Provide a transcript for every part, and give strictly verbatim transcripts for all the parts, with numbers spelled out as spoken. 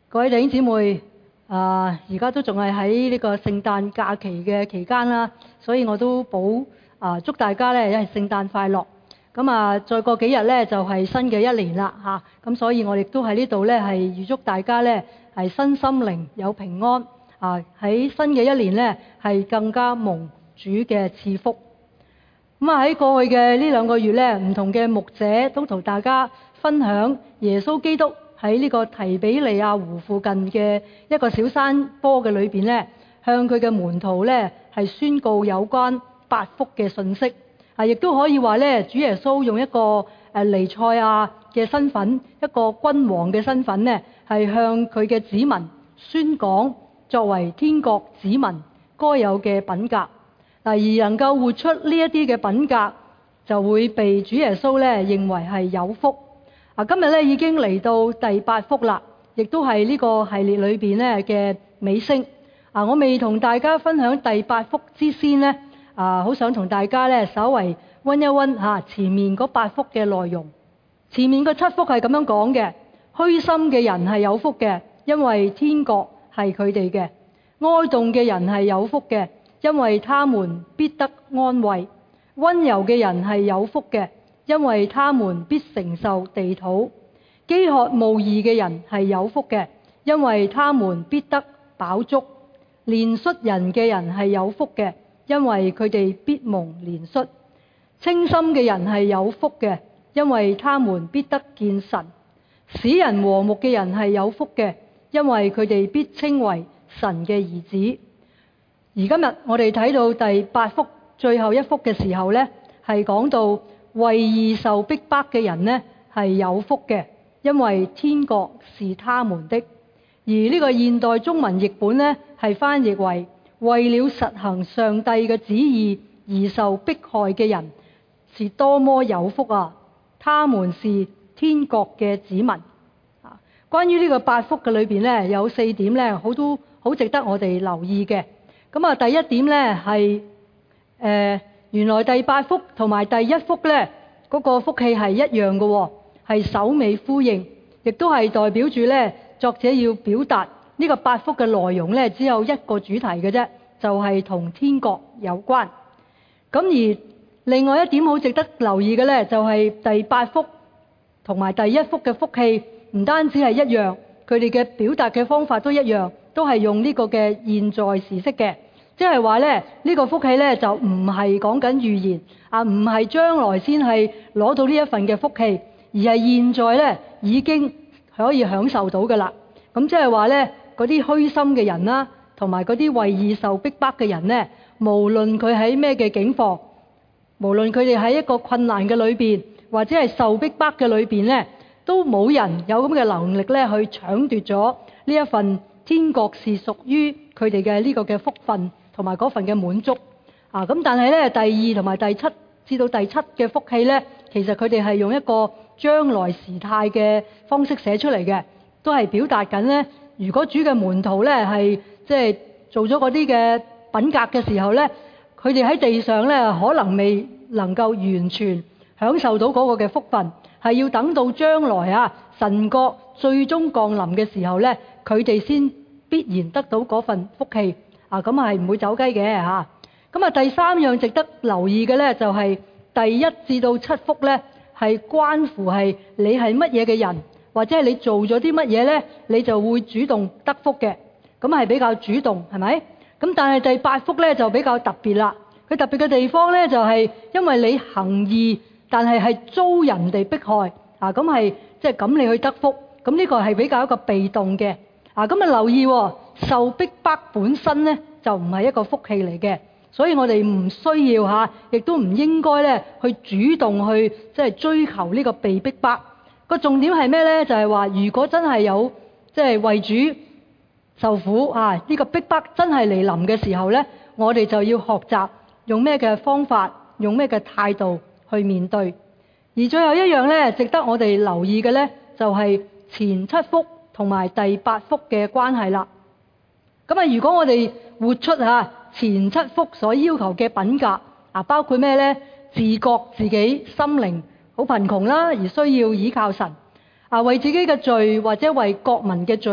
各位弟兄姊妹，啊，而家都仲係喺呢個聖誕假期嘅期間啦，所以我都補啊祝大家咧，一係聖誕快樂。咁啊，再過幾日咧就係新嘅一年啦嚇，咁所以我亦都喺呢度咧係預祝大家咧係身心靈有平安啊！喺新嘅一年咧係更加蒙主嘅賜福。咁啊喺過去嘅呢兩個月咧，唔同嘅牧者都同大家分享耶穌基督喺呢個提比利亞湖附近嘅一個小山坡嘅裏邊咧，向佢嘅門徒咧係宣告有關八福嘅信息。啊，亦都可以話咧，主耶穌用一個誒彌賽亞嘅身份，一個君王嘅身份咧，係向佢嘅子民宣講作為天國子民該有嘅品格。嗱，而能夠活出呢一啲嘅品格，就會被主耶穌咧認為係有福。啊，今日咧已經嚟到第八福啦，亦都係呢個系列裏邊咧嘅尾聲。啊，我未同大家分享第八福之先呢，啊，好想同大家咧稍為溫一溫嚇前面嗰八福嘅內容。前面個七福係咁樣講嘅：虛心嘅人係有福嘅，因為天國係佢哋嘅；哀慟嘅人係有福嘅，因為他們必得安慰；溫柔嘅人係有福嘅，因為他們必承受地土；飢渴慕義嘅人係有福嘅，因為他們必得飽足；憐恤人嘅人係有福嘅，因為佢哋必蒙憐恤；清心嘅人係有福嘅，因為他們必得見神；使人和睦嘅人係有福嘅，因為佢哋必稱為神嘅兒子。而今日我哋睇到第八福最後一福嘅時候呢，係講到為義受逼迫嘅人呢係有福嘅，因為天國是他們的。而呢個現代中文譯本呢，係翻譯為為了實行上帝嘅旨意而受迫害嘅人是多麼有福啊！他們是天國嘅子民。啊，關於呢個八福嘅裏邊呢，有四點呢，好都好值得我哋留意嘅。咁啊，第一點呢係誒，原來第八福同埋第一福呢嗰個福氣係一樣嘅，係首尾呼應，亦都係代表住呢作者要表達呢個八福嘅內容呢，只有一個主題嘅啫，就係同天國有關。咁而另外一點好值得留意嘅呢，就係第八福同埋第一福嘅福氣唔單止係一樣，佢哋嘅表達嘅方法都一樣，都係用呢個嘅現在時式嘅，即係話咧呢個福氣咧就唔係講緊預言啊，唔係將來先係攞到呢一份嘅福氣，而係現在咧已經可以享受到噶啦。咁即係話咧嗰啲虛心嘅人啦，同埋嗰啲為義受逼迫嘅人咧，無論佢喺咩嘅境況，無論佢哋喺一個困難嘅裏邊，或者係受逼迫嘅裏邊咧，都冇人有咁嘅能力咧去搶奪咗呢一份天國是屬於佢哋嘅呢個嘅福分同埋嗰份嘅滿足啊！咁但係咧第二同埋第七至到第七嘅福氣咧，其實佢哋係用一個將來時態嘅方式寫出嚟嘅，都係表達緊咧，如果主嘅門徒咧係即係做咗嗰啲嘅品格嘅時候咧，佢哋喺地上咧可能未能夠完全享受到嗰個嘅福分，係要等到將來啊神國最終降臨嘅時候咧，佢哋先必然得到嗰份福氣啊！咁係唔會走雞嘅嚇。咁啊，第三樣值得留意嘅咧，就係第一至到七福咧，係關乎係你係乜嘢嘅人，或者係你做咗啲乜嘢咧，你就會主動得福嘅。咁係比較主動，係咪？咁但係第八福咧就比較特別啦。佢特別嘅地方咧就係因為你行義，但係係遭人哋迫害啊，咁係即係咁你去得福。咁呢個係比較一個被動嘅。啊，咁啊留意喎，受逼迫本身咧就唔係一個福氣嚟嘅，所以我哋唔需要嚇，亦都唔應該咧去主動去即係追求呢個被逼迫。個重點係咩咧？就係話，如果真係有即係為主受苦啊，呢個逼迫真係嚟臨嘅時候咧，我哋就要學習用咩嘅方法，用咩嘅態度去面對。而最後一樣咧，值得我哋留意嘅咧，就係前七福同埋第八福嘅關係啦。咁啊，如果我哋活出嚇前七福所要求嘅品格啊，包括咩呢？自覺自己心靈好貧窮啦，而需要依靠神啊，為自己嘅罪或者為國民嘅罪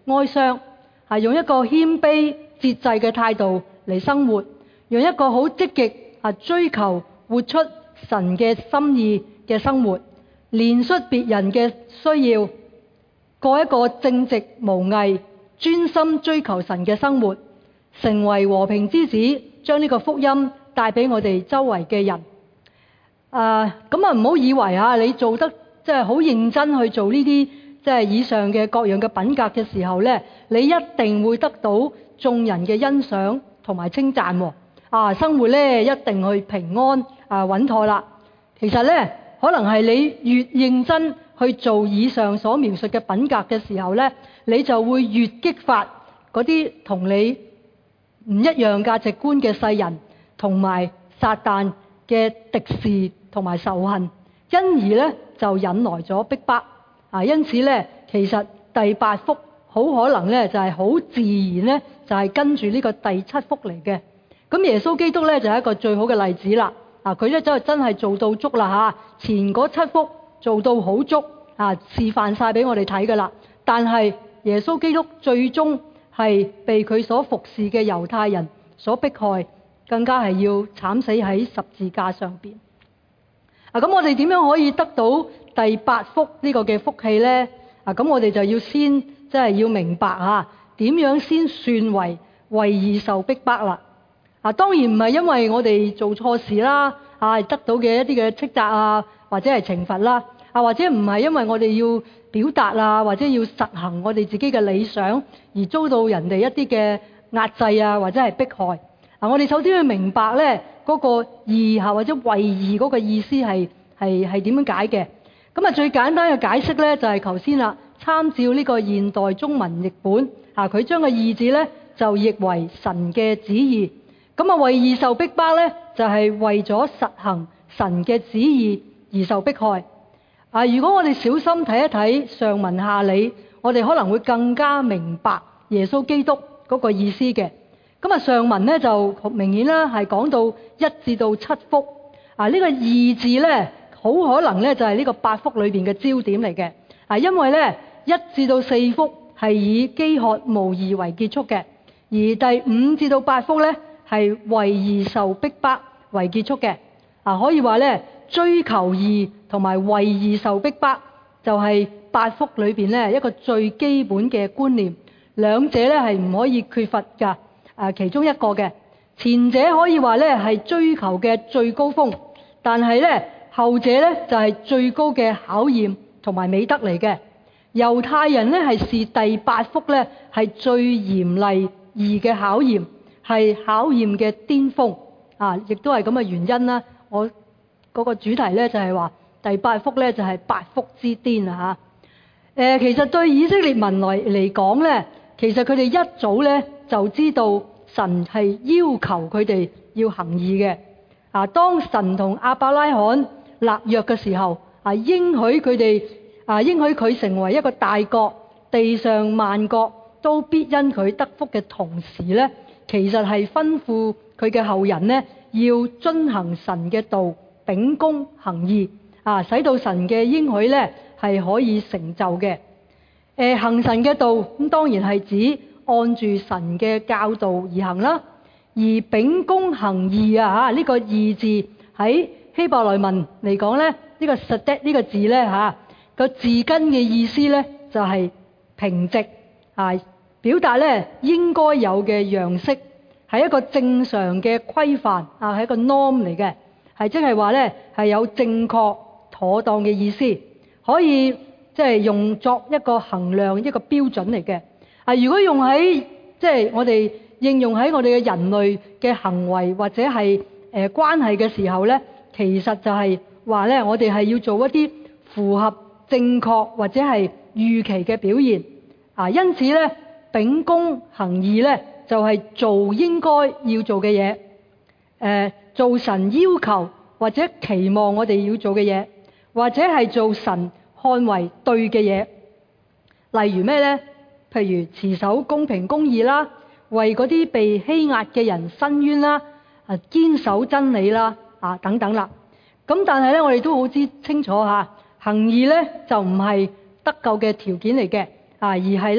哀傷，係用一個謙卑節制嘅態度嚟生活，用一個好積極啊追求活出神嘅心意嘅生活，憐恤別人嘅需要，過一個正直無偽、專心追求神嘅生活，成為和平之子，將呢個福音帶俾我哋周圍嘅人。啊，咁啊唔好以為啊你做得即係好認真去做呢啲即係以上嘅各樣嘅品格嘅時候呢，你一定會得到眾人嘅欣賞同埋稱讚喎。啊，生活呢一定去平安啊穩妥啦。其實呢，可能係你越認真去做以上所描述嘅品格嘅時候呢，你就會越激發嗰啲同你唔一樣價值觀嘅世人同埋撒旦嘅敵視同埋仇恨，因而呢就引來咗逼迫啊！因此呢，其實第八福好可能呢就係好自然呢，就係跟住呢個第七福嚟嘅。咁耶穌基督呢就係一個最好嘅例子啦。啊，佢呢就真係做到足啦嚇，前嗰七福做到好足啊，示範晒俾我哋睇噶啦。但係耶穌基督最終係被佢所服侍嘅猶太人所迫害，更加係要慘死喺十字架上邊。啊，咁我哋點樣可以得到第八福呢個嘅福氣呢？啊，咁我哋就要先即係要明白嚇點樣先算為為義受逼迫啦。啊，當然唔係因為我哋做錯事啦，啊得到嘅一啲嘅斥責啊，或者係懲罰啦，啊或者唔係因為我哋要表達啊，或者要實行我哋自己嘅理想而遭到人哋一啲嘅壓制啊，或者係迫害。啊，我哋首先要明白咧嗰個義啊或者為義嗰個意思係係係點樣解嘅。咁啊最簡單嘅解釋咧就係頭先啦，參照呢個現代中文譯本，啊佢將個義字咧就譯為神嘅旨意。咁啊，為義受逼迫咧，就係為咗實行神嘅旨意而受迫害。啊，如果我哋小心睇一睇上文下理，我哋可能會更加明白耶穌基督嗰個意思嘅。咁啊，上文咧就明顯啦，係講到一至到七福。啊，呢個義字咧，好可能咧就係呢個八福裏邊嘅焦點嚟嘅。啊，因為咧一至到四福係以飢渴慕義為結束嘅，而第五至到八福咧，係為義受逼迫為結束嘅。啊，可以話咧追求義同埋為義受逼迫就係八福裏邊咧一個最基本嘅觀念，兩者咧係唔可以缺乏噶。啊，其中一個嘅前者可以話咧係追求嘅最高峰，但係咧後者咧就係最高嘅考驗同埋美德嚟嘅。猶太人咧係視第八福咧係最嚴厲義嘅考驗，係考驗嘅巔峰啊，亦都係咁嘅原因啦。我嗰個主題咧就係話第八福咧就係八福之巔啊嚇。誒，其實對以色列民嚟嚟講咧，其實佢哋一早咧就知道神係要求佢哋要行義嘅。啊，當神同亞伯拉罕立約嘅時候，啊應許佢哋啊應許佢成為一個大國，地上萬國都必因佢得福嘅同時咧，其實係吩咐佢嘅後人呢，要遵行神嘅道，秉公行義，啊，使到神嘅應許呢係可以成就嘅。誒，行神嘅道咁當然係指按住神嘅教導而行啦。而秉公行義啊，嚇、這、呢個義字喺希伯來文嚟講咧，呢、這個 sadet 呢個字咧嚇個字根嘅意思咧就係、是、平直啊。表達咧應該有嘅樣式，係一個正常嘅規範啊，係一個 norm 嚟嘅，係即係話咧係有正確妥當嘅意思，可以即係用作一個衡量一個標準嚟嘅。啊，如果用喺即係我哋應用喺我哋嘅人類嘅行為或者係誒、呃、關係嘅時候咧，其實就係話咧我哋係要做一啲符合正確或者係預期嘅表現啊，因此咧。秉公行義咧，就係、是、做應該要做嘅嘢，誒、呃，做神要求或者期望我哋要做嘅嘢，或者係做神看為對嘅嘢。例如咩咧？譬如持守公平公義啦，為嗰啲被欺壓嘅人伸冤啦，啊，堅守真理啦，啊，等等啦。咁但係咧，我哋都好知清楚吓，行義咧就唔係得救嘅條件嚟嘅，啊，而係咧。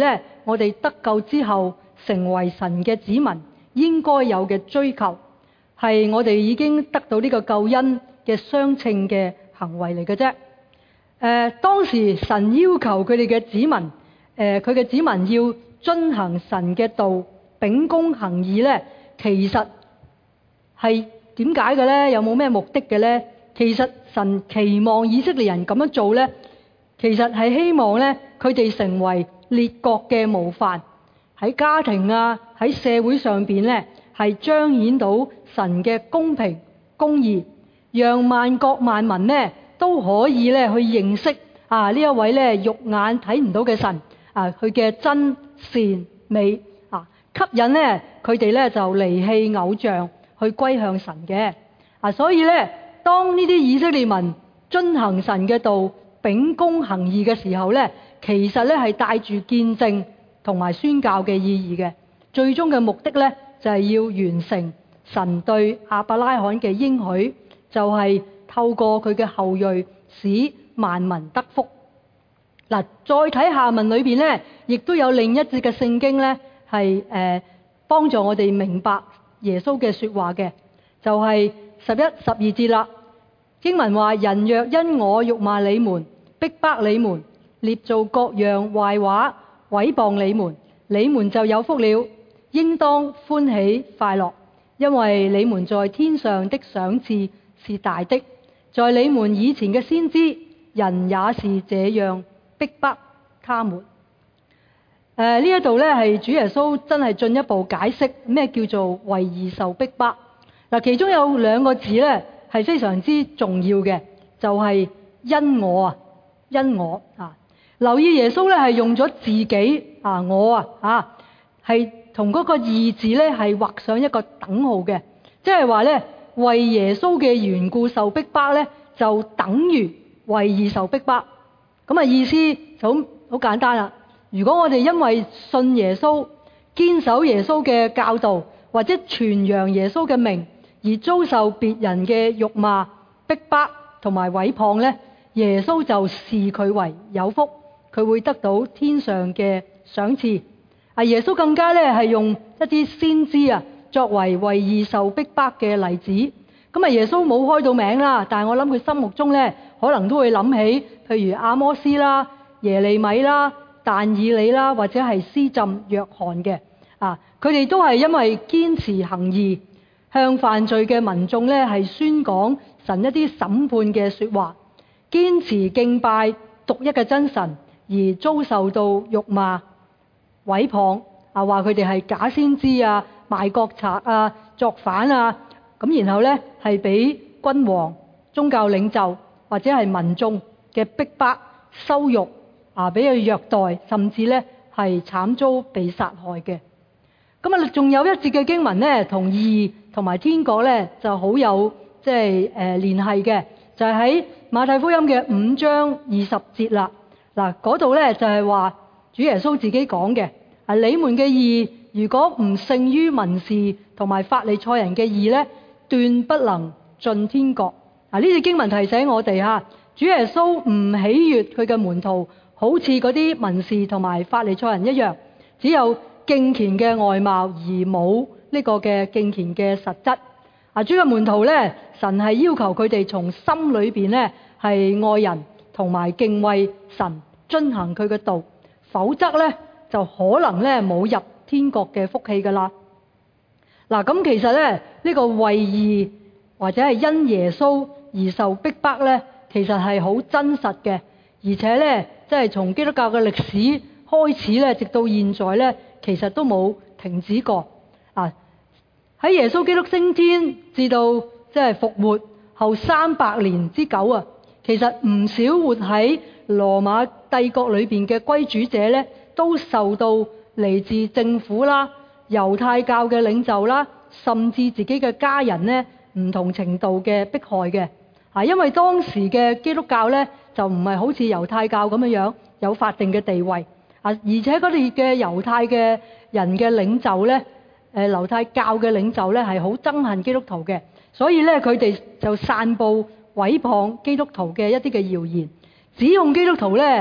我哋得救之後成為神嘅子民應該有嘅追求，係我哋已經得到呢個救恩嘅相稱嘅行為嚟嘅啫。誒、呃，當時神要求佢哋嘅子民，誒、呃，佢嘅子民要遵行神嘅道，秉公行義呢，其實係點解嘅呢？有冇咩目的嘅呢？其實神期望以色列人咁樣做呢，其實係希望呢，佢哋成為列國嘅模範，喺家庭啊，喺社會上邊呢，係彰顯到神嘅公平公義，讓萬國萬民呢都可以呢去認識啊呢一位呢肉眼睇唔到嘅神啊，佢嘅真善美啊，吸引呢佢哋呢就離棄偶像，去歸向神嘅啊。所以呢，當呢啲以色列民遵行神嘅道，秉公行義嘅時候呢，其實呢係帶住見證同埋宣教嘅意義嘅。最終嘅目的呢，就係要完成神對亞伯拉罕嘅應許，就係透過佢嘅後裔使萬民得福。嗱，再睇下文裏邊呢，亦都有另一節嘅聖經呢，係誒幫助我哋明白耶穌嘅說話嘅，就係十一、十二節啦。經文話：人若因我辱罵你們、逼迫你們、捏造各樣壞話、毀謗你們，你們就有福了，應當歡喜快樂，因為你們在天上的賞賜是大的。在你們以前嘅先知，人也是這樣逼迫他們。誒，呢一度呢係主耶穌真係進一步解釋咩叫做為義受逼迫。嗱，其中有兩個字呢係非常之重要嘅，就係因我啊，因我啊。留意耶穌呢係用咗自己啊，我啊啊，係同嗰個義字呢係畫上一個等號嘅，即係話呢，為耶穌嘅緣故受逼迫呢，就等於為義受逼迫。咁啊，意思就好好簡單啦。如果我哋因為信耶穌、堅守耶穌嘅教導，或者傳揚耶穌嘅名，而遭受別人嘅辱罵、逼迫同埋毀謗呢，耶穌就視佢為有福，佢會得到天上嘅賞賜。啊，耶穌更加呢係用一啲先知啊作為為義受逼迫嘅例子。咁啊，耶穌冇開到名啦，但係我諗佢心目中呢，可能都會諗起，譬如阿摩斯啦、耶利米啦、但以理啦，或者係施浸約翰嘅啊，佢哋都係因為堅持行義，向犯罪嘅民眾呢係宣講神一啲審判嘅說話，堅持敬拜獨一嘅真神，而遭受到辱罵、毀謗啊，話佢哋係假先知啊、賣國賊啊、作反啊，咁然後呢係俾君王、宗教領袖或者係民眾嘅逼迫、羞辱啊，俾佢虐待，甚至呢係慘遭被殺害嘅。咁啊，仲有一節嘅經文呢，同義同埋天國呢就好有即係誒聯繫嘅，就係喺馬太福音嘅五章二十節啦。嗱，嗰度呢就係話主耶穌自己講嘅，啊，你們嘅義如果唔勝於文士同埋法利賽人嘅義呢，斷不能進天國。啊，呢節經文提醒我哋吓，主耶穌唔喜悅佢嘅門徒好似嗰啲文士同埋法利賽人一樣，只有敬虔嘅外貌而冇呢個嘅敬虔嘅實質。啊，主嘅門徒呢，神係要求佢哋從心裏邊呢係愛人同埋敬畏神，遵行佢嘅道，否則呢就可能呢冇入天國嘅福氣噶啦。嗱，咁其實呢，呢個為義或者係因耶穌而受逼迫呢，其實係好真實嘅，而且呢，即係從基督教嘅歷史開始呢，直到現在呢，其實都冇停止過。啊，喺耶穌基督升天至到即係復活後三百年之久啊，其實唔少活喺羅馬帝國裏邊嘅歸主者呢，都受到嚟自政府啦、猶太教嘅領袖啦，甚至自己嘅家人呢，唔同程度嘅迫害嘅。啊，因為當時嘅基督教呢，就唔係好似猶太教咁樣樣有法定嘅地位。啊，而且嗰啲嘅猶太嘅人嘅領袖呢，誒猶太教嘅領袖呢，係好憎恨基督徒嘅，所以呢，佢哋就散佈毀謗基督徒嘅一啲嘅謠言，指控基督徒呢，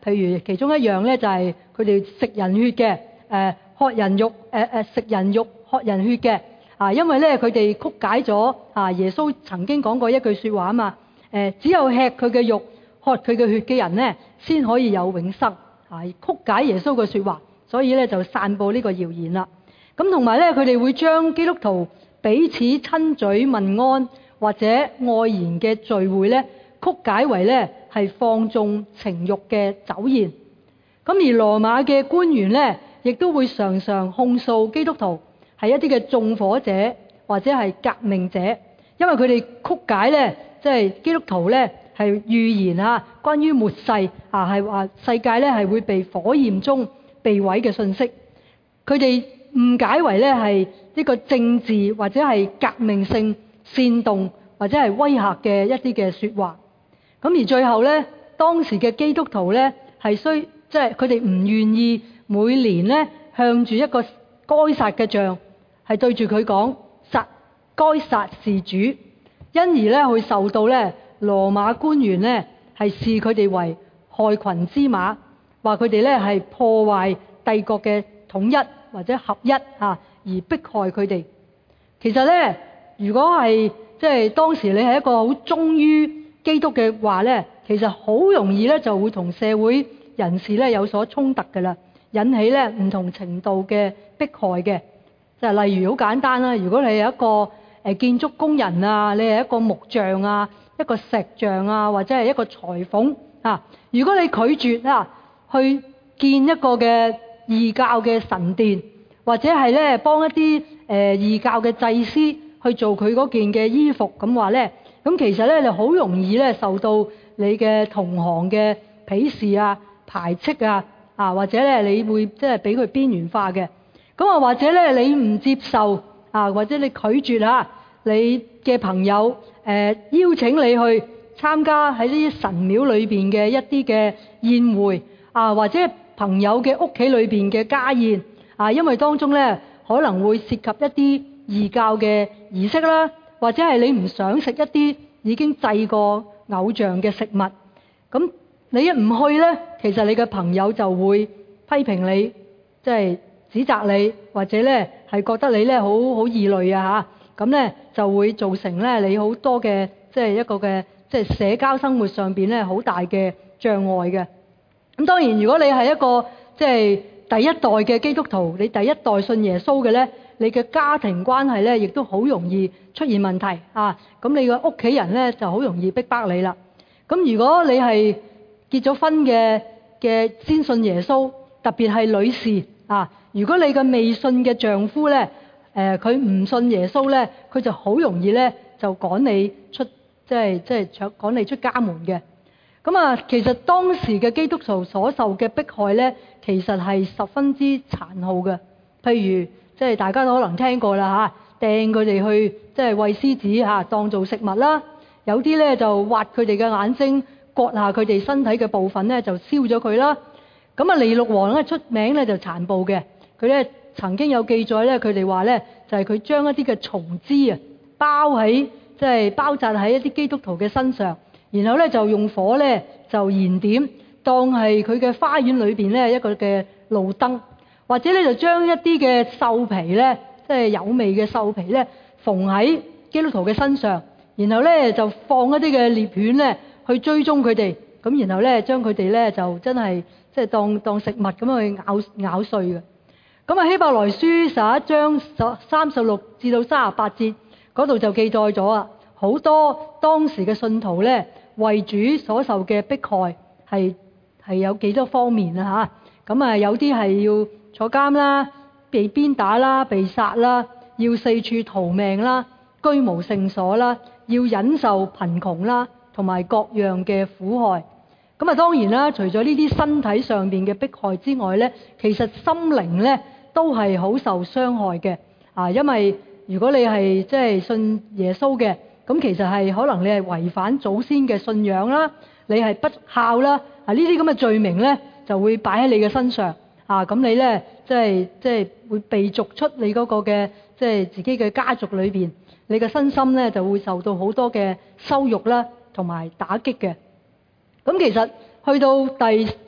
譬如其中一樣咧就係佢哋食人血嘅，誒喝人肉，誒誒食人肉喝人血嘅啊，因為咧佢哋曲解咗啊耶穌曾經講過一句説話啊嘛，誒只有吃佢嘅肉、喝佢嘅血嘅人咧，先可以有永生啊！曲解耶穌嘅説話，所以咧就散佈呢個謠言啦。咁同埋咧，佢哋會將基督徒彼此親嘴問安或者愛言嘅聚會咧，曲解為咧係放縱情慾嘅酒宴。咁而羅馬嘅官員咧，亦都會常常控訴基督徒係一啲嘅縱火者或者係革命者，因為佢哋曲解咧，即係基督徒咧係預言啊，關於末世啊，係話世界咧係會被火焰中被毀嘅信息。佢哋誤解為咧係呢個政治或者係革命性煽動或者係威嚇嘅一啲嘅説話。咁而最後咧，當時嘅基督徒咧係需即係佢哋唔願意每年咧向住一個該撒嘅像係對住佢講殺該撒是主，因而咧會受到咧羅馬官員咧係視佢哋為害群之馬，話佢哋咧係破壞帝國嘅統一或者合一啊，而迫害佢哋。其實咧，如果係即係當時你係一個好忠於基督嘅話咧，其實好容易咧就會同社會人士咧有所衝突㗎啦，引起咧唔同程度嘅迫害嘅。就係例如好簡單啦，如果你係一個誒建築工人啊，你係一個木匠啊，一個石匠啊，或者係一個裁縫啊，如果你拒絕啊去建一個嘅異教嘅神殿，或者係咧幫一啲誒異教嘅祭司去做佢嗰件嘅衣服咁話咧，咁其實咧你好容易咧受到你嘅同行嘅鄙視啊、排斥啊，啊或者咧你會即係俾佢邊緣化嘅。咁啊或者咧你唔接受啊，或者你拒絕啊你嘅朋友誒、呃、邀請你去參加喺呢啲神廟裏邊嘅一啲嘅宴會啊，或者朋友嘅屋企裏邊嘅家宴啊，因為當中咧可能會涉及一啲異教嘅儀式啦，或者係你唔想食一啲已經祭過偶像嘅食物，咁你一唔去咧，其實你嘅朋友就會批評你，即係指責你，或者咧係覺得你咧好好異類啊嚇，咁咧就會造成咧你好多嘅即係一個嘅即係社交生活上邊咧好大嘅障礙嘅。咁當然，如果你係一個即係第一代嘅基督徒，你第一代信耶穌嘅咧，你嘅家庭關係咧亦都好容易出現問題啊！咁你嘅屋企人咧就好容易逼迫你啦。咁如果你係結咗婚嘅嘅先信耶穌，特別係女士啊，如果你嘅未信嘅丈夫咧，誒佢唔信耶穌咧，佢就好容易咧就趕你出，即係即係趕趕你出家門嘅。咁啊，其實當時嘅基督徒所受嘅迫害咧，其實係十分之殘酷嘅。譬如，即係大家都可能聽過啦嚇，掟佢哋去即係餵獅子嚇，當做食物啦。有啲咧就挖佢哋嘅眼睛，割下佢哋身體嘅部分咧，就燒咗佢啦。咁啊，尼祿王咧出名咧就殘暴嘅，佢咧曾經有記載咧，佢哋話咧就係佢將一啲嘅松枝啊包喺即係包紮喺一啲基督徒嘅身上。然後咧就用火咧就燃點，當係佢嘅花園裏邊咧一個嘅路燈，或者咧就將一啲嘅獸皮咧，即係有味嘅獸皮咧，縫喺基督徒嘅身上，然後咧就放一啲嘅獵犬咧去追蹤佢哋，咁然後咧將佢哋咧就真係即係當當食物咁樣去咬咬碎嘅。咁啊希伯來書十一章十三十六至到三十八節嗰度就記載咗啊，好多當時嘅信徒咧，為主所受嘅迫害係係有幾多方面啊嚇，咁啊有啲係要坐監啦、被鞭打啦、被殺啦、要四處逃命啦、居無聖所啦、要忍受貧窮啦，同埋各樣嘅苦害。咁啊當然啦，除咗呢啲身體上邊嘅迫害之外咧，其實心靈咧都係好受傷害嘅啊，因為如果你係即係信耶穌嘅。咁其實係可能你係違反祖先嘅信仰啦，你係不孝啦，啊呢啲咁嘅罪名咧就會擺喺你嘅身上，啊咁你咧即係即係會被逐出你嗰個嘅即係自己嘅家族裏邊，你嘅身心咧就會受到好多嘅羞辱啦，同埋打擊嘅。咁其實去到第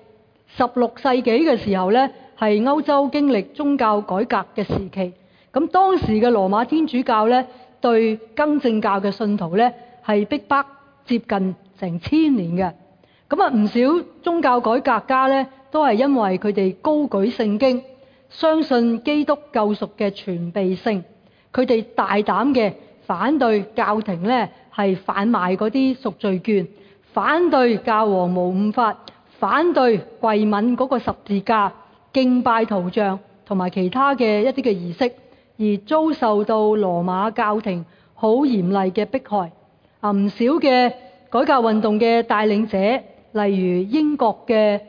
十六世紀嘅時候呢，係歐洲經歷宗教改革嘅時期。咁當時嘅羅馬天主教呢，對更正教嘅信徒呢，係逼迫接近成千年嘅。咁啊，唔少宗教改革家呢，都係因為佢哋高舉聖經，相信基督救贖嘅全備性，佢哋大膽嘅反對教廷呢係販賣嗰啲贖罪券，反對教皇無誤法，反對跪吻嗰個十字架、敬拜圖像同埋其他嘅一啲嘅儀式，而遭受到羅馬教廷好嚴厲嘅迫害。啊，唔少嘅改革運動嘅帶領者，例如英國嘅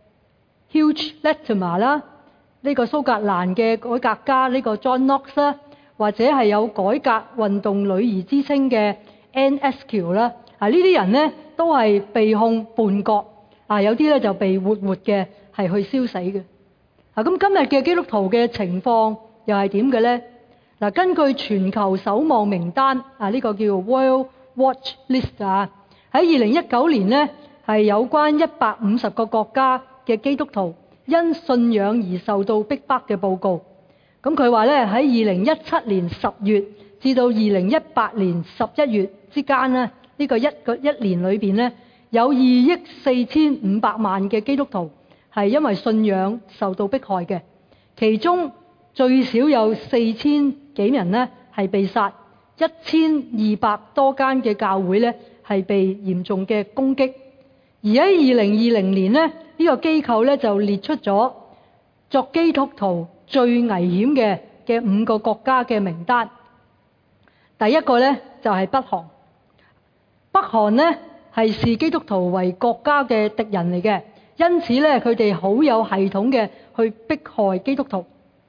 Hugh Latimer 啦，呢個蘇格蘭嘅改革家呢個 John Knox 啦，或者係有改革運動女兒之稱嘅 Anne Askew 啦，啊呢啲人呢都係被控叛國，啊有啲咧就被活活嘅係去燒死嘅。啊咁今日嘅基督徒嘅情況又係點嘅呢？嗱，根據全球守望名單啊，呢個叫 World Watch List 啊，喺二零一九年呢係有關一百五十個國家嘅基督徒因信仰而受到逼迫嘅報告。咁佢話咧喺二零一七年十月至到二零一八年十一月之間呢，呢個一個一年裏邊呢，有二億四千五百萬嘅基督徒係因為信仰受到迫害嘅，其中最少有四千幾人呢係被殺，一千二百多間嘅教會呢係被嚴重嘅攻擊。而喺二零二零年呢，呢個機構呢就列出咗作基督徒最危險嘅嘅五個國家嘅名單。第一個呢就係北韓。北韓呢係視基督徒為國家嘅敵人嚟嘅，因此呢佢哋好有系統嘅去迫害基督徒，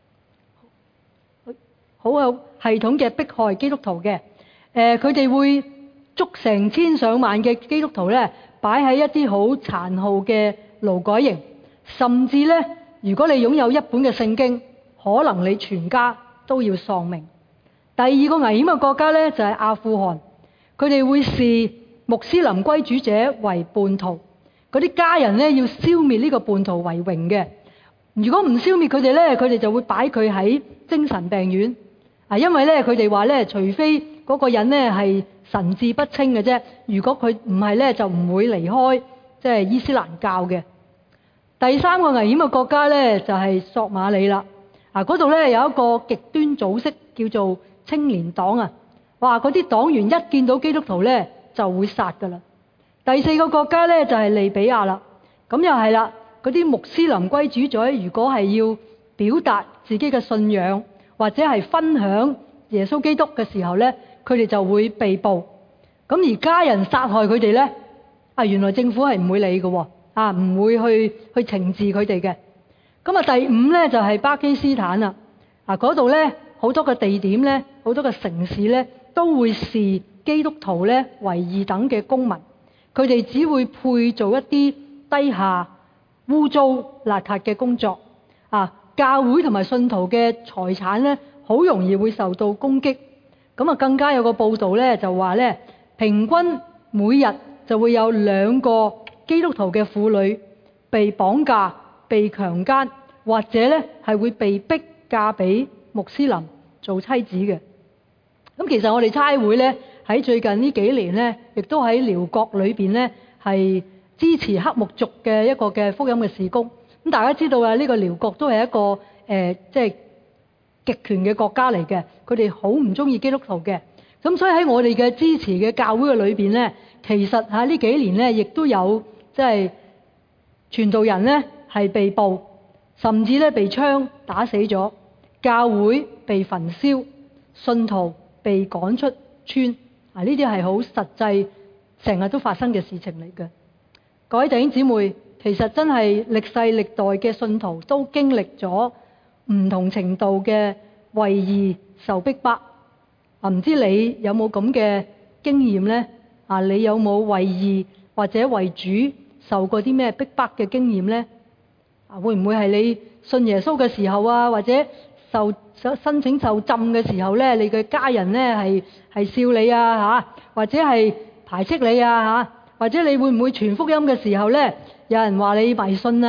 好有系統嘅迫害基督徒嘅。誒，佢哋會捉成千上萬嘅基督徒呢，擺喺一啲好殘酷嘅勞改營，甚至呢，如果你擁有一本嘅聖經，可能你全家都要喪命。第二個危險嘅國家呢，就係阿富汗，佢哋會視穆斯林歸主者為叛徒，嗰啲家人呢，要消滅呢個叛徒為榮嘅。如果唔消滅佢哋呢，佢哋就會擺佢喺精神病院。啊，因為呢，佢哋話呢，除非嗰個人呢係神志不清嘅啫，如果佢唔係呢，就唔會離開即係伊斯蘭教嘅。第三個危險嘅國家呢，就係索馬里啦。啊，嗰度呢有一個極端組織叫做青年黨啊，哇！嗰啲黨員一見到基督徒呢就會殺噶啦。第四個國家呢，就係利比亞啦，咁又係啦，嗰啲穆斯林歸主者如果係要表達自己嘅信仰或者係分享耶穌基督嘅時候呢，佢哋就會被捕。咁而家人殺害佢哋呢，啊原來政府係唔會理嘅喎，啊唔會去去懲治佢哋嘅。咁啊第五呢，就係巴基斯坦啦，啊嗰度呢，好多個地點呢，好多個城市呢，都會視基督徒呢為二等嘅公民，佢哋只會配做一啲低下污糟邋遢嘅工作。啊教會同埋信徒嘅財產呢，好容易會受到攻擊。咁啊更加有個報道呢，就話呢，平均每日就會有兩個基督徒嘅婦女被綁架、被強姦，或者呢係會被逼嫁俾穆斯林做妻子嘅。咁其實我哋差會呢，喺最近呢幾年呢，亦都喺寮國裏邊呢，係支持黑木族嘅一個嘅福音嘅事工。咁大家知道啊，呢個寮國都係一個誒即係極權嘅國家嚟嘅，佢哋好唔中意基督徒嘅。咁所以喺我哋嘅支持嘅教會嘅裏邊呢，其實喺呢幾年呢，亦都有即係傳道人呢係被捕，甚至咧被槍打死咗，教會被焚燒，信徒被趕出村。啊，呢啲係好實際，成日都發生嘅事情嚟嘅。各位弟兄姊妹，其實真係歷世歷代嘅信徒都經歷咗唔同程度嘅為義受逼迫。啊，唔知你有冇咁嘅經驗呢？啊，你有冇為義或者為主受過啲咩逼迫嘅經驗呢？啊，會唔會係你信耶穌嘅時候啊，或者受申請受浸嘅時候呢，你嘅家人呢係係笑你啊嚇，或者係排斥你啊嚇，或者你會唔會傳福音嘅時候呢，有人話你迷信啊，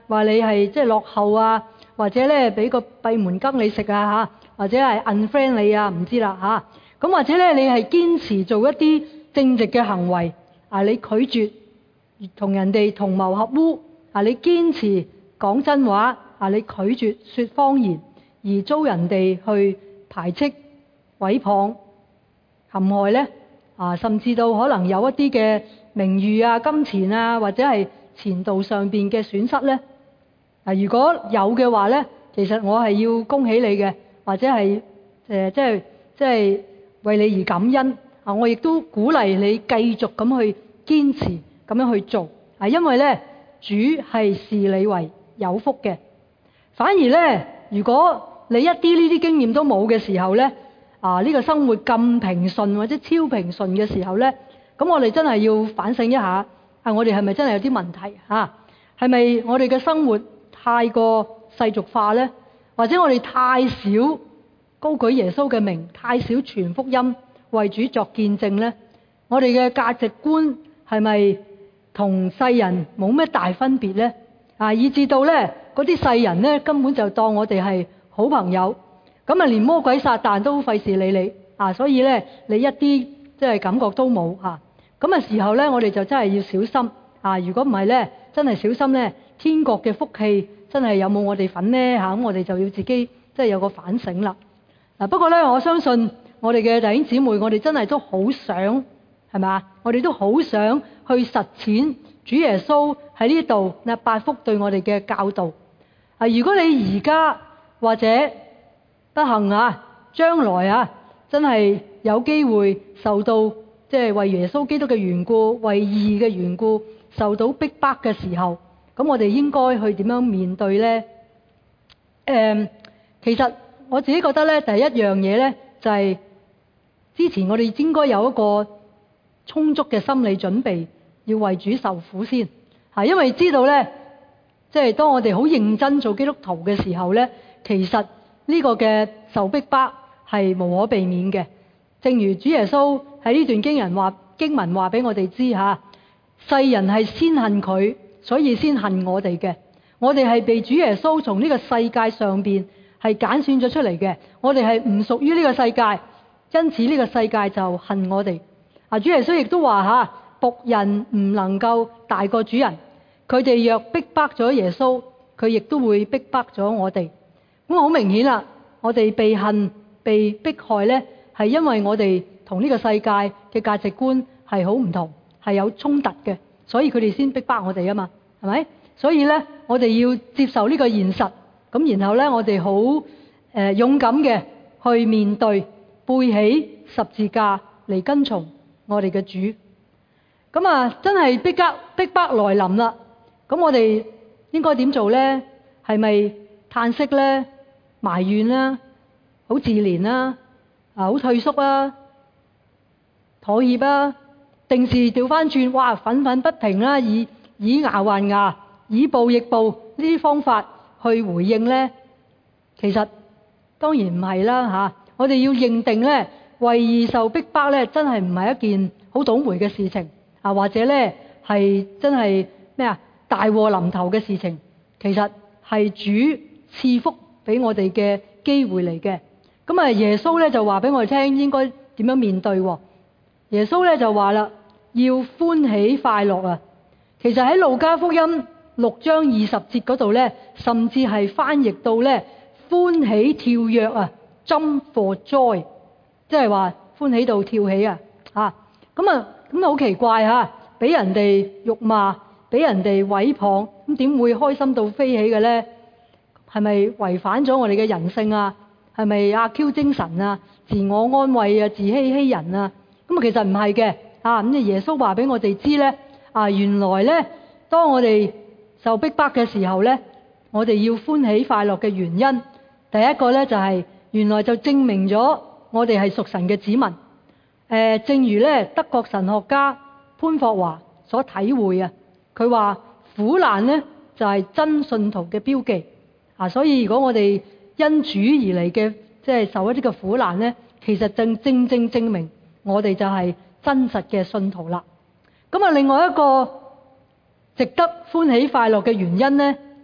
話你係即係落後啊，或者咧俾個閉門羹你食啊嚇，或者係 unfriend 你啊，唔知啦嚇。咁或者咧你係堅持做一啲正直嘅行為啊，你拒絕同人哋同謀合污啊，你堅持講真話啊，你拒絕說謊言而遭人哋去排斥、毀謗、陷害咧啊，甚至到可能有一啲嘅名譽啊、金錢啊，或者係前途上邊嘅損失咧啊，如果有嘅話咧，其實我係要恭喜你嘅，或者係誒即係即係為你而感恩啊！我亦都鼓勵你繼續咁去堅持咁樣去做啊，因為咧主係視你為有福嘅。反而咧，如果你一啲呢啲經驗都冇嘅時候咧，啊呢個生活咁平順或者超平順嘅時候咧，咁我哋真係要反省一下，啊我哋係咪真係有啲問題嚇？係咪我哋嘅生活太過世俗化咧？或者我哋太少高舉耶穌嘅名，太少傳福音為主作見證咧？我哋嘅價值觀係咪同世人冇咩大分別咧？啊，以至到咧嗰啲世人咧根本就當我哋係好朋友，咁啊連魔鬼撒旦都費事理你啊，所以咧你一啲即係感覺都冇嚇。咁啊時候咧，我哋就真係要小心啊！如果唔係咧，真係小心咧，天國嘅福氣真係有冇我哋份咧嚇？咁我哋就要自己即係有個反省啦。嗱，不過咧，我相信我哋嘅弟兄姊妹，我哋真係都好想係咪啊？我哋都好想去實踐主耶穌喺呢度嗱八福對我哋嘅教導啊！如果你而家或者不幸啊，將來啊，真係有機會受到即係為耶穌基督嘅緣故、為義嘅緣故受到逼迫嘅時候，咁我哋應該去點樣面對呢？誒、嗯，其實我自己覺得咧，第一樣嘢咧就係、是、之前我哋應該有一個充足嘅心理準備，要為主受苦先嚇，因為知道咧，即係當我哋好認真做基督徒嘅時候咧，其實呢個嘅受逼迫係無可避免嘅。正如主耶穌喺呢段經人話經文話俾我哋知嚇，世人係先恨佢，所以先恨我哋嘅。我哋係被主耶穌從呢個世界上邊係揀選咗出嚟嘅，我哋係唔屬於呢個世界，因此呢個世界就恨我哋。啊，主耶穌亦都話嚇，僕人唔能夠大過主人。佢哋若逼迫咗耶穌，佢亦都會逼迫咗我哋。咁好明顯啦，我哋被恨、被迫害呢，係因為我哋同呢個世界嘅價值觀係好唔同，係有衝突嘅，所以佢哋先逼迫我哋啊嘛，係咪？所以呢，我哋要接受呢個現實，咁然後呢，我哋好誒勇敢嘅去面對，背起十字架嚟跟從我哋嘅主。咁啊，真係逼迫逼迫來臨啦！咁我哋應該點做呢？係咪嘆息呢？埋怨啦？好自憐啦？啊，好退縮啊？妥協啊？定時調翻轉，哇！憤憤不平啦，以以牙還牙，以暴易暴呢啲方法去回應呢？其實當然唔係啦嚇！我哋要認定呢，為義受逼迫呢，真係唔係一件好倒霉嘅事情啊，或者呢係真係咩啊？大禍臨頭嘅事情，其實係主賜福俾我哋嘅機會嚟嘅。咁啊，耶穌咧就話俾我哋聽應該點樣面對。耶穌咧就話啦，要歡喜快樂啊！其實喺路加福音六章二十節嗰度咧，甚至係翻譯到咧歡喜跳躍啊 ，jump for joy， 即係話歡喜到跳起啊！嚇咁啊，咁啊好奇怪嚇，俾人哋辱罵，俾人哋毀謗，咁點會開心到飛起嘅咧？係咪違反咗我哋嘅人性啊？係咪阿 Q 精神啊？自我安慰啊？自欺欺人啊？咁啊，其實唔係嘅啊！咁耶穌話俾我哋知咧啊，原來咧，當我哋受逼迫嘅時候咧，我哋要歡喜快樂嘅原因，第一個咧就係、是、原來就證明咗我哋係屬神嘅子民。誒、呃，正如咧德國神學家潘霍華所體會啊，佢話苦難咧就係、是、真信徒嘅標記啊！所以如果我哋因主而嚟嘅，即係受一啲嘅苦難咧，其實正正正證明我哋就係真實嘅信徒啦。咁啊，另外一個值得歡喜快樂嘅原因咧，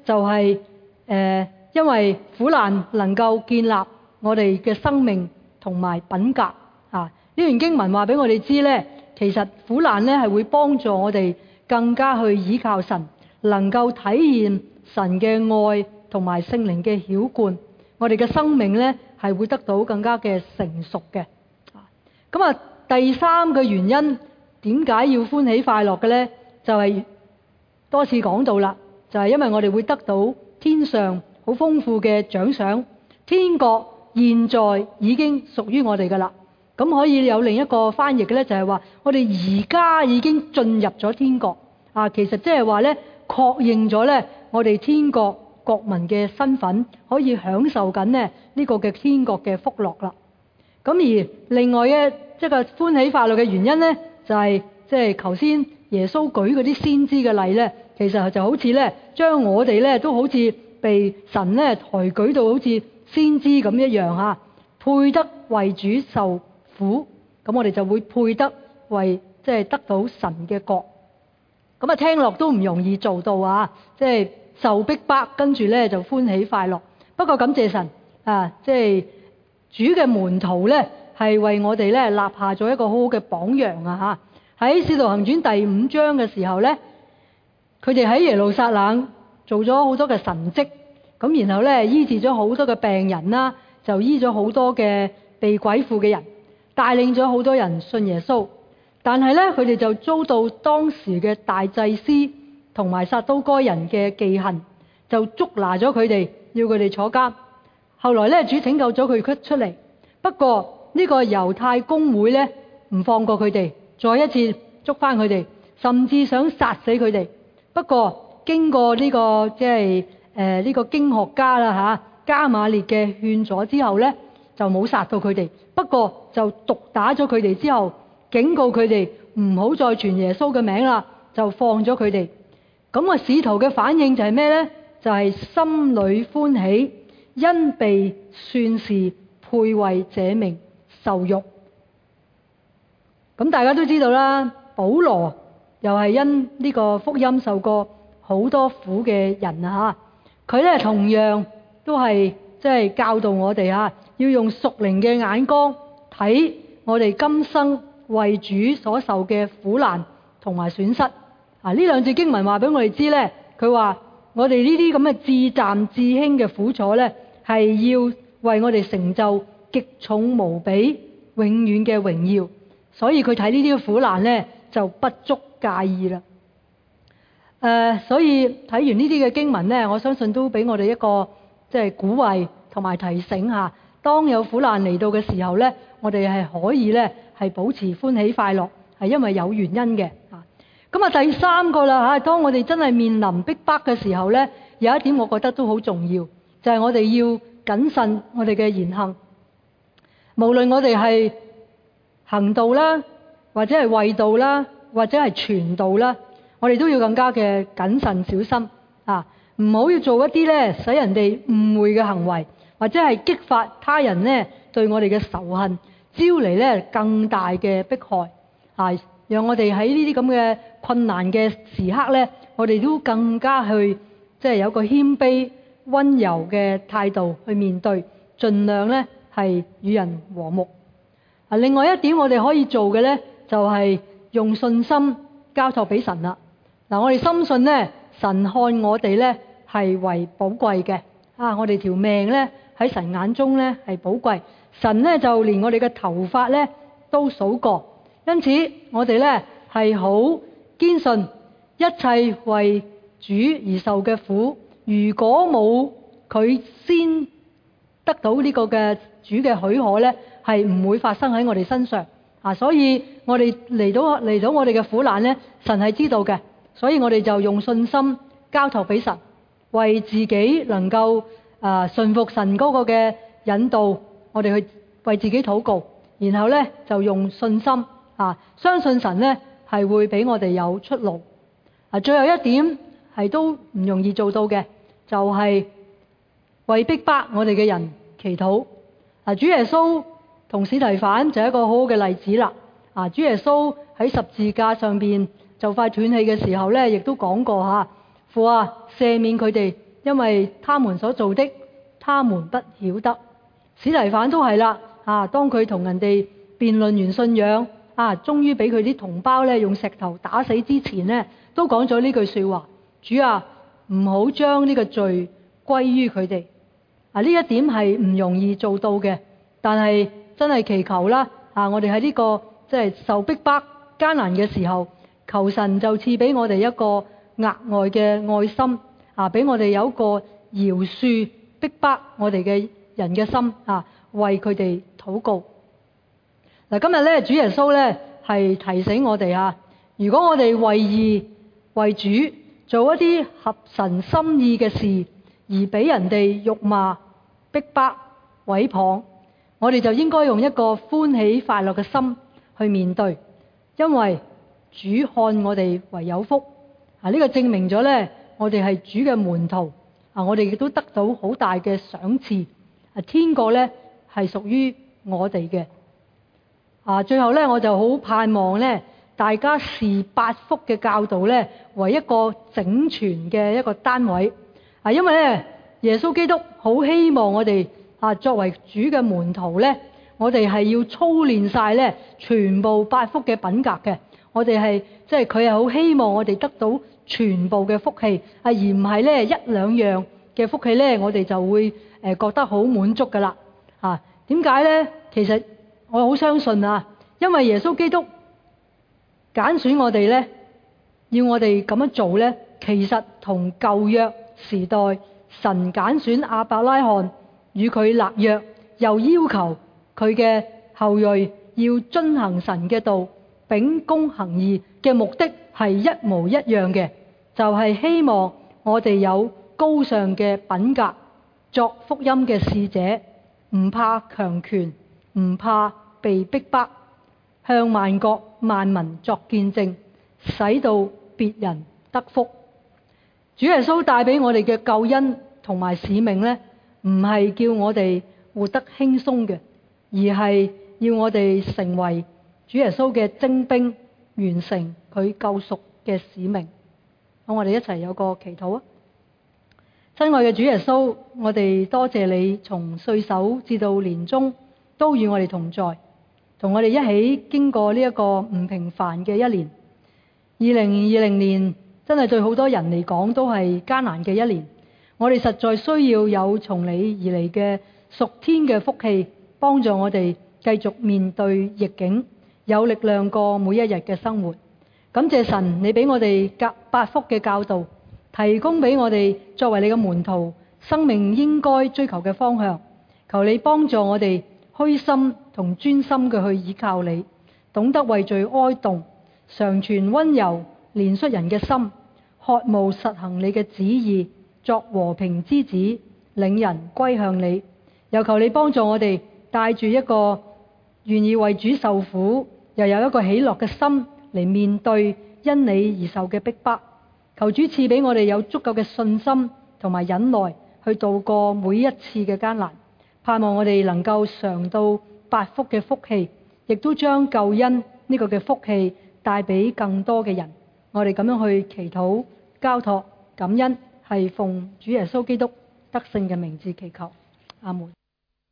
就係、是、誒、呃，因為苦難能夠建立我哋嘅生命同埋品格啊。呢段經文話俾我哋知咧，其實苦難咧係會幫助我哋更加去依靠神，能夠體驗神嘅愛同埋聖靈嘅澆灌，我哋嘅生命咧係會得到更加嘅成熟嘅。咁啊，第三個原因點解要歡喜快樂嘅咧？就係、是、多次講到啦，就係、是、因為我哋會得到天上好豐富嘅獎賞，天國現在已經屬於我哋噶啦。咁可以有另一個翻譯嘅咧，就係話我哋而家已經進入咗天國啊。其實即係話咧，確認咗咧我哋天國國民嘅身份，可以享受緊咧呢個嘅天國嘅福樂啦。咁而另外嘅即係個歡喜快樂嘅原因咧，就係即係頭先耶穌舉嗰啲先知嘅例咧，其實就好似咧將我哋咧都好似被神咧抬舉到好似先知咁一樣嚇，配得為主受苦，咁我哋就會配得為即係得到神嘅國。咁啊聽落都唔容易做到啊！即係受逼迫，跟住咧就歡喜快樂。不過感謝神啊，即係主嘅門徒咧係為我哋咧立下咗一個好好嘅榜樣啊！嚇，喺《使徒行傳》第五章嘅時候咧，佢哋喺耶路撒冷做咗好多嘅神蹟，咁然後咧醫治咗好多嘅病人啦，就醫咗好多嘅被鬼附嘅人，帶領咗好多人信耶穌。但係咧佢哋就遭到當時嘅大祭司同埋撒都該人嘅忌恨，就捉拿咗佢哋，要佢哋坐監。後來咧主拯救咗佢出嚟，不過呢個猶太公會咧唔放過佢哋，再一次捉翻佢哋，甚至想殺死佢哋。不過經過呢、這個即係誒呢個經學家啦嚇加瑪列嘅勸阻之後咧，就冇殺到佢哋，不過就毒打咗佢哋之後，警告佢哋唔好再傳耶穌嘅名啦，就放咗佢哋。咁啊，使徒嘅反應就係咩呢？就係、是、心裏歡喜，因被算是配為這名受辱。咁大家都知道啦，保羅又係因呢個福音受過好多苦嘅人啊！嚇，佢咧同樣都係即係教導我哋啊，要用屬靈嘅眼光睇我哋今生為主所受嘅苦難同埋損失啊！呢兩節經文話俾我哋知咧，佢話我哋呢啲咁嘅至暫至輕嘅苦楚咧，係要為我哋成就極重無比、永遠嘅榮耀。所以佢睇呢啲苦難咧，就不足介意啦。誒、呃，所以睇完呢啲嘅經文咧，我相信都俾我哋一個即係、就是、鼓勵同埋提醒下，當有苦難嚟到嘅時候咧，我哋係可以咧係保持歡喜快樂，係因為有原因嘅。咁啊，第三個啦嚇，當我哋真係面臨逼迫嘅時候咧，有一點我覺得都好重要，就係、是、我哋要謹慎我哋嘅言行，無論我哋係行道啦，或者係衛道啦，或者係傳道啦，我哋都要更加嘅謹慎小心啊！唔好要做一啲咧使人哋誤會嘅行為，或者係激發他人咧對我哋嘅仇恨，招嚟咧更大嘅迫害啊！讓我哋喺呢啲咁嘅困難嘅時刻咧，我哋都更加去即係有個謙卑溫柔嘅態度去面對，盡量咧係與人和睦。啊，另外一點我哋可以做嘅咧，就係用信心交託俾神啦。嗱，我哋深信咧，神看我哋咧係為寶貴嘅啊！我哋條命咧喺神眼中咧係寶貴，神咧就連我哋嘅頭髮咧都數過。因此我哋咧係好堅信一切為主而受嘅苦，如果冇佢先得到呢個嘅主嘅許可咧，係唔會發生喺我哋身上啊！所以我哋嚟到嚟到我哋嘅苦難咧，神係知道嘅，所以我哋就用信心交託俾神，為自己能夠啊順服神嗰個嘅引導，我哋去為自己禱告，然後咧就用信心。啊！相信神咧係會俾我哋有出路。啊，最後一點係都唔容易做到嘅，就係、是、為逼迫我哋嘅人祈禱。啊，主耶穌同司提反就係一個好好嘅例子啦。啊，主耶穌喺十字架上邊就快斷氣嘅時候咧，亦都講過吓，父啊，赦免佢哋， 因為他們所做的，他們不曉得。司提反都係啦，啊，當佢同人哋辯論完信仰，啊，終於俾佢啲同胞咧用石頭打死之前呢，都講咗呢句說話：主啊，唔好將呢個罪歸於佢哋。啊，呢一點係唔容易做到嘅，但係真係祈求啦，啊，我哋喺呢個即係受逼迫艱難嘅時候，求神就賜俾我哋一個額外嘅愛心，啊，俾我哋有一個饒恕逼迫我哋嘅人嘅心，啊，為佢哋禱告。嗱，今日咧，主耶穌咧係提醒我哋啊，如果我哋為義為主做一啲合神心意嘅事，而俾人哋辱罵、逼迫、毀謗，我哋就應該用一個歡喜快樂嘅心去面對，因為主看我哋為有福。啊，呢個證明咗咧，我哋係主嘅門徒。啊，我哋亦都得到好大嘅賞賜。啊，天國咧係屬於我哋嘅。啊，最後咧，我就好盼望咧，大家視八福嘅教導咧為一個整全嘅一個單位。啊，因為咧，耶穌基督好希望我哋啊，作為主嘅門徒咧，我哋係要操練晒咧全部八福嘅品格嘅。我哋係即係佢係好希望我哋得到全部嘅福氣，啊，而唔係咧一兩樣嘅福氣咧，我哋就會誒覺得好滿足噶啦。啊，點解咧？其實我好相信啊，因為耶穌基督揀選我哋咧，要我哋咁樣做咧，其實同舊約時代神揀選亞伯拉罕與佢立約，又要求佢嘅後裔要遵行神嘅道，秉公行義嘅目的係一模一樣嘅，就係希望我哋有高尚嘅品格，作福音嘅使者，唔怕強權，唔怕被逼迫，向萬國萬民作見證，使到別人得福。主耶穌帶俾我哋嘅救恩同埋使命呢，唔係叫我哋活得輕鬆嘅，而係要我哋成為主耶穌嘅精兵，完成佢救贖嘅使命。好，我哋一齊有個祈禱啊！親愛嘅主耶穌，我哋多謝你從歲首至到年終都與我哋同在，同我哋一起經過呢一個唔平凡嘅一年。二零二零年真係對好多人嚟講都係艱難嘅一年，我哋實在需要有從你而嚟嘅屬天嘅福氣，幫助我哋繼續面對逆境，有力量過每一日嘅生活。感謝神，你俾我哋八福嘅教導，提供俾我哋作為你嘅門徒，生命應該追求嘅方向。求你幫助我哋虛心同專心嘅去依靠你，懂得為罪哀慟，常存溫柔憐恤人嘅心，渴慕實行你嘅旨意，作和平之子，領人歸向你。又求你幫助我哋帶住一個願意為主受苦，又有一個喜樂嘅心嚟面對因你而受嘅逼迫。求主賜俾我哋有足夠嘅信心同埋忍耐去度過每一次嘅艱難，盼望我哋能夠嘗到八福嘅福氣，亦都將救恩呢個嘅福氣帶俾更多嘅人。我哋咁樣去祈禱交託感恩，係奉主耶穌基督得勝嘅名字祈求，阿門。